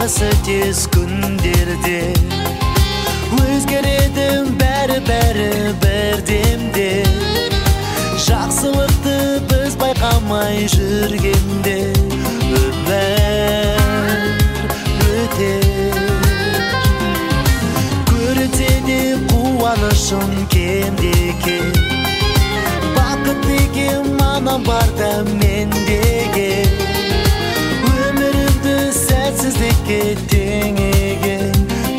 Ағасы тез күндерде өзгереді бәрі бір демде жақсылықты біз байқамай жүргенде өмір өтер көрінсе де қуанышым кемде-кем бақыт деген маған барда мендеге өмірімді сәтсіздікке теңеген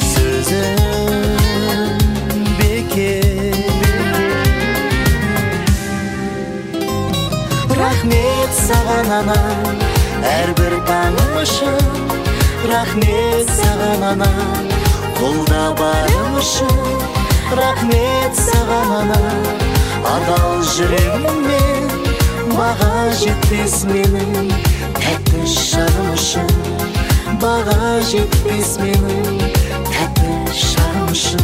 сөзім бекер рахмет саған анам әрбір таңым үшін рахмет саған анам қолда барым үшін рахмет саған анам адал жүрегіммен баға жетпес менің тәтті шағым үшін баға жетпес менің тәтті шағым үшін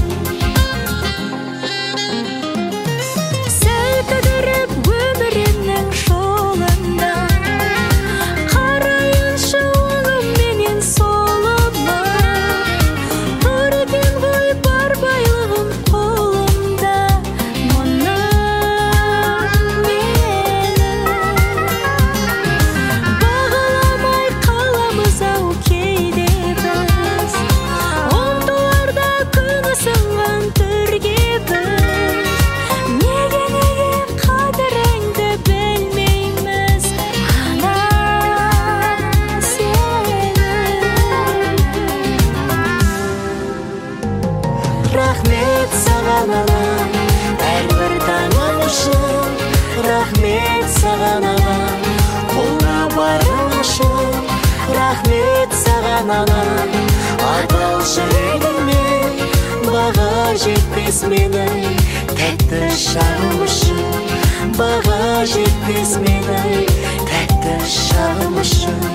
рахмет саған анам әрбір таңым үшін рахмет саған анам қолда барым үшін рахмет саған анам адал жүрегіммен баға жетпес менің тәтті шағым үшін баға жетпес менің тәтті шағым үшін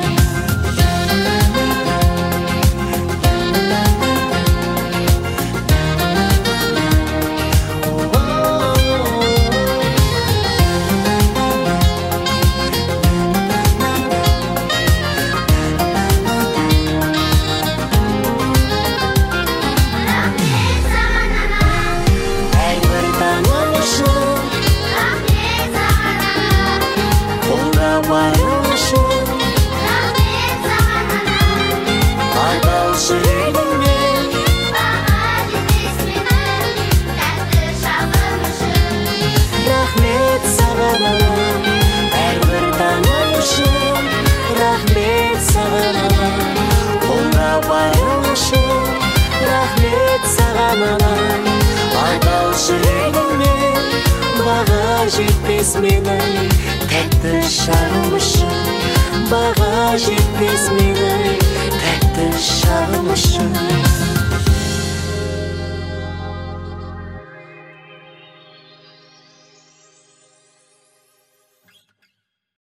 барым үшін рахмет саған анам адал жүрегіммен баға жетпес менің тәтті шағым үшін рахмет саған анам әрбір таңым үшін рахмет саған анам қолда барым үшін рахмет саған анам адал жүрегіммен баға жетпес менің тәтті шағым үшін баға жетпес менің тәтті шағым үшін